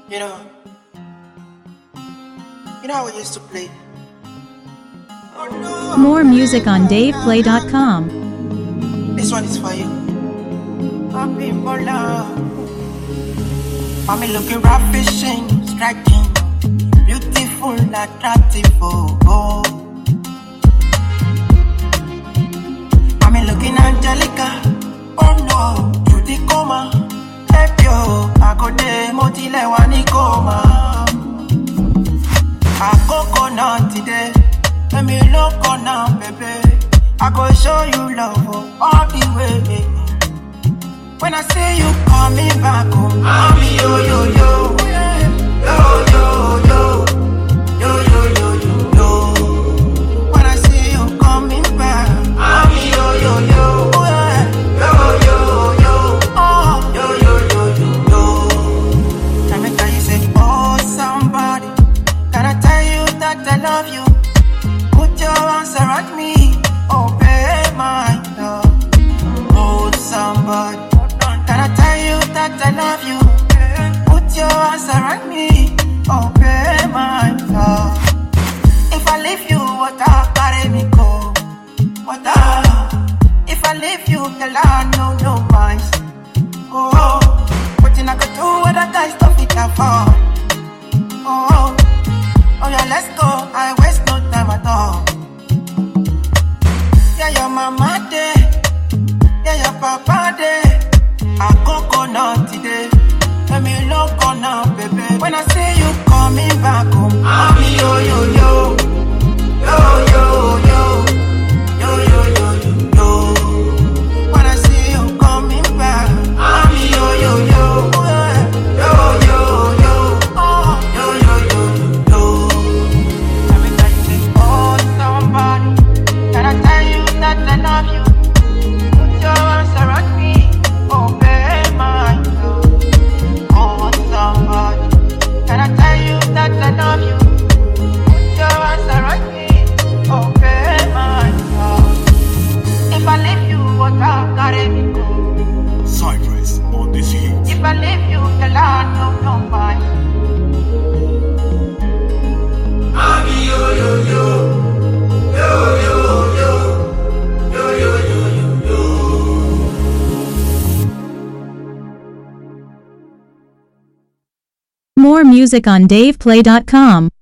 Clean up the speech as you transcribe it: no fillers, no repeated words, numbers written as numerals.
You know, how we used to play. Oh no. More music on DavePlay.com. This one is for you. Happy for love. Mommy looking rough, fishing, striking, beautiful, attractive. Oh. Mommy looking angelica. Oh no, to the coma. Help you, I go de motile wani coma. I coconut today. Let me look on now, baby. I go show you love all the way. When I see you coming back home, mommy, yo, yo, yo. Yo, yo, yo. Yo, yo, yo, yo, yo. When I see you coming back, mommy, yo, yo, yo. Yo, yo, yo. Oh, yo, yo, yo, yo, yo. Let me tell you, say, oh, somebody. Can I tell you that I love you? Put your arms around me, obey my love. Oh, somebody. Can I tell you that I love you? Put your arms around me, obey my love. If I leave you, what I carry me go? What I? If I leave you, girl, I know no minds. Oh, what you not gonna do with that guy stuff it up for? Oh, yeah, let's go. I waste no time at all. Yeah, your mama day. Yeah, your papa day. I coconut today. Let me look on now, baby. When I see you coming back home, mommy, yo, yo, yo. Yo, yo, yo. Yo, yo, yo, yo, yo. When I see you coming back, mommy, yo, yo, yo. Yo, yo, yo. Oh, yo, yo, yo, yo, yo. Let me tell you, oh, somebody. Can I tell you that I love you? Put your arms around me, obey my love. Oh, somebody. Can I tell you that I love you? Put your arms around me, obey my love. If I leave you, what I carry me go? Cypress on this hit. If I leave you, girl, I know no mind. Mommy, yo, yo, yo. Yo, yo, yo. Yo, yo, yo, yo, yo. More music on DavePlay.com.